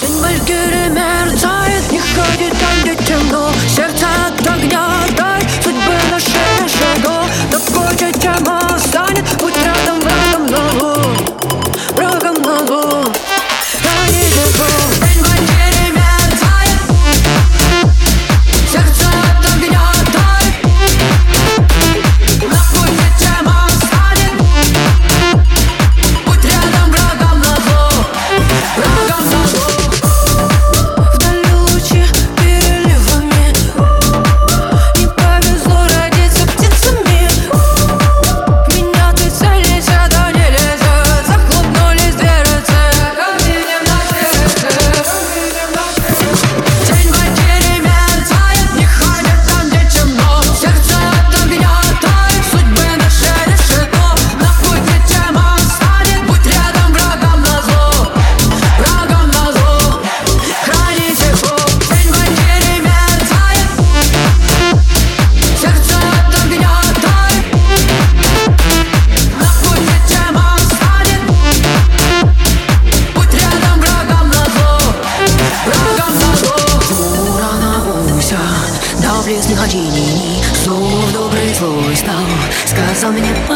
Тень Валькирии мерцает, не ходи там, где темно. Сердце от огня тает, судьбы нашей шагов. Такой же тема станет, будь рядом, врагом назло. Врагом назло. Храни его. Тень Валькирии мерцает, сердце от огня тает. На пути тема станет, будь рядом, врагом назло. Врагом назло. Вдали лучи переливами. Не повезло родиться птицами. В меня ты целишься, да не лезет. Захлопнулись дверцы, камни в сердце. Тень Валькирии мерцает, не ходит там, где темно. Сердце от огня тает, судьбы нашей решето. На пути тема станет, будь рядом, врагом назло. Врагом назло. Хранить его. Тень Валькирии мерцает, сердце от огня тает. На пути тема станет, будь рядом, врагом назло. Врагом назло. Уся, до близких очей слов добрый твой стал. Сказал мне